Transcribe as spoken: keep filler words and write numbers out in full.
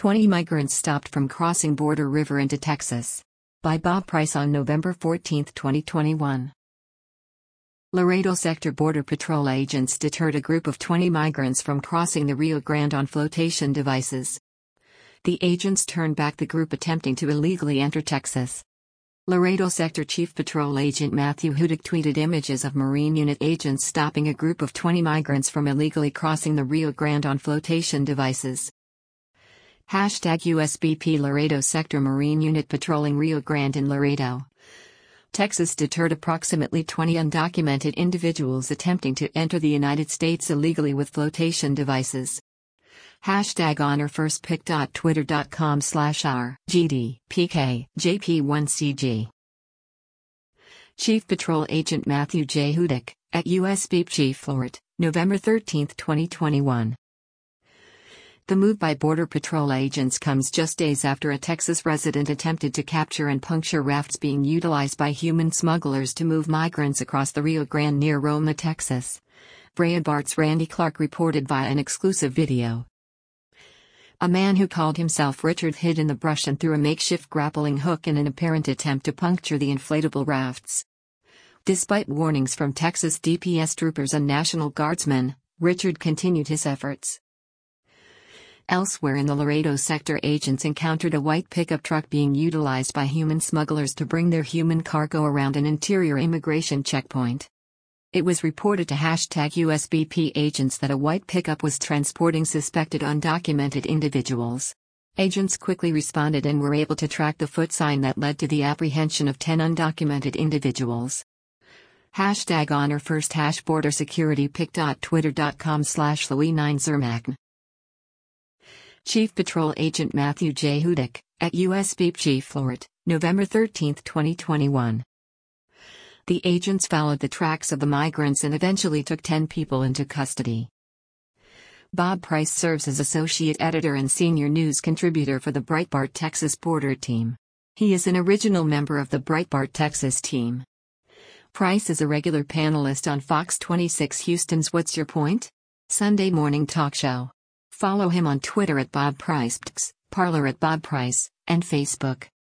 twenty migrants stopped from crossing border river into Texas. By Bob Price on November fourteenth, twenty twenty-one. Laredo Sector Border Patrol agents deterred a group of twenty migrants from crossing the Rio Grande on flotation devices. The agents turned back the group attempting to illegally enter Texas. Laredo Sector Chief Patrol Agent Matthew Hudick tweeted images of Marine Unit agents stopping a group of twenty migrants from illegally crossing the Rio Grande on flotation devices. Hashtag U S B P Laredo Sector Marine Unit patrolling Rio Grande in Laredo, Texas deterred approximately twenty undocumented individuals attempting to enter the United States illegally with flotation devices. Hashtag honorfirstpick.twitter.com slash r gdpk jp1cg. Chief Patrol Agent Matthew J. Hudick, at U S B P Chief Flort, November thirteenth, twenty twenty-one. The move by Border Patrol agents comes just days after a Texas resident attempted to capture and puncture rafts being utilized by human smugglers to move migrants across the Rio Grande near Roma, Texas. Breitbart's Randy Clark reported via an exclusive video. A man who called himself Richard hid in the brush and threw a makeshift grappling hook in an apparent attempt to puncture the inflatable rafts. Despite warnings from Texas D P S troopers and National Guardsmen, Richard continued his efforts. Elsewhere in the Laredo sector, agents encountered a white pickup truck being utilized by human smugglers to bring their human cargo around an interior immigration checkpoint. It was reported to hashtag U S B P agents that a white pickup was transporting suspected undocumented individuals. Agents quickly responded and were able to track the foot sign that led to the apprehension of ten undocumented individuals. Hashtag honor first hash border security pic.twitter.com slash Louis nine Zermagne. Chief Patrol Agent Matthew J. Hudick, at U S B P Chief Flort, November thirteenth, twenty twenty-one. The agents followed the tracks of the migrants and eventually took ten people into custody. Bob Price serves as associate editor and senior news contributor for the Breitbart Texas Border Team. He is an original member of the Breitbart Texas team. Price is a regular panelist on Fox twenty-six Houston's What's Your Point? Sunday morning talk show. Follow him on Twitter at Bob Price, Parler at Bob Price, and Facebook.